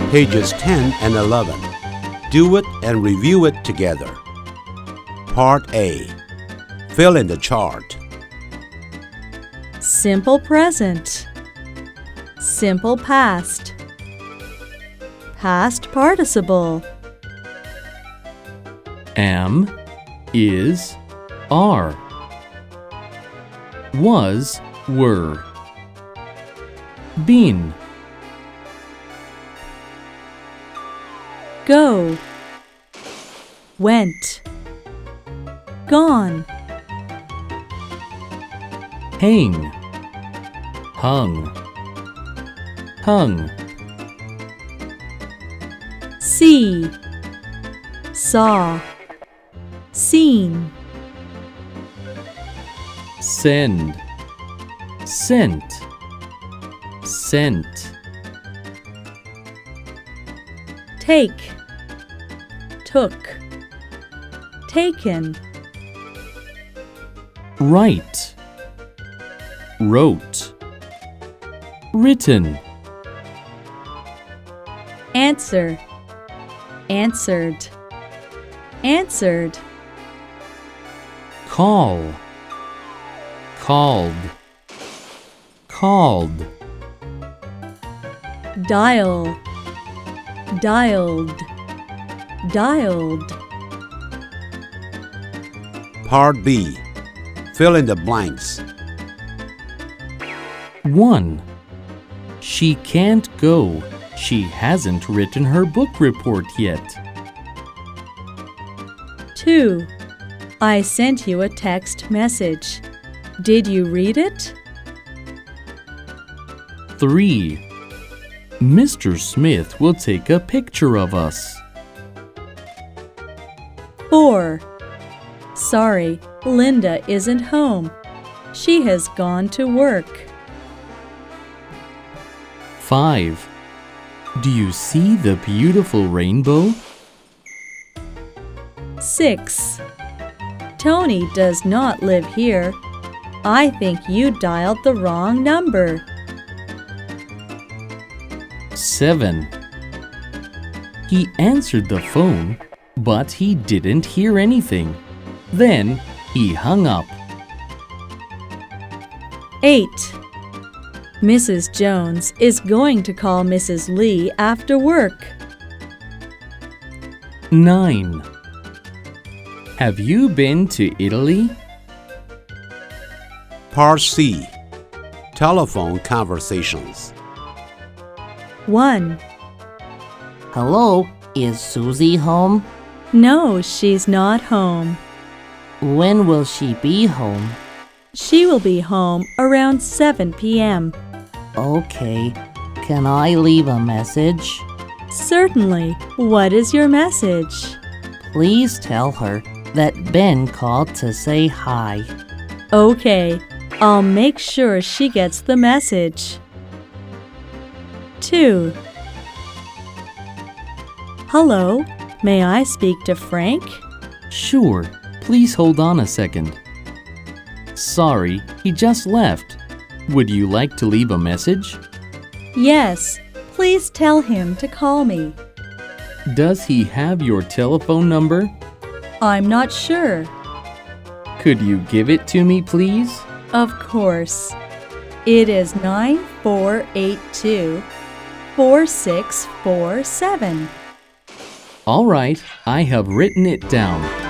Pages 10 and 11. Do it and review it together. Part A. Fill in the chart. Simple present, simple past, past participle. Am, is, are. Was, were. Been. Go, went, gone. Hang, hung, hung. See, saw, seen. Send, sent, sent. Take, took, taken. Write, wrote, written. Answer, answered, answered. Call, called, called. Dial, dialed, dialed. Part B. Fill in the blanks. 1. She can't go. She hasn't written her book report yet. 2. I sent you a text message. Did you read it? 3. Mr. Smith will take a picture of us. 4. Sorry, Linda isn't home. She has gone to work. 5. Do you see the beautiful rainbow? 6. Tony does not live here. I think you dialed the wrong number. 7. He answered the phone, but he didn't hear anything. Then he hung up. 8. Mrs. Jones is going to call Mrs. Lee after work. 9. Have you been to Italy? Part C. Telephone conversations. 1. Hello, is Susie home? No, she's not home. When will she be home? She will be home around 7 p.m. Okay, can I leave a message? Certainly. What is your message? Please tell her that Ben called to say hi. Okay, I'll make sure she gets the message. 2. Hello, may I speak to Frank? Sure, please hold on a second. Sorry, he just left. Would you like to leave a message? Yes, please tell him to call me. Does he have your telephone number? I'm not sure. Could you give it to me, please? Of course. It is 9482 4647. All right, I have written it down.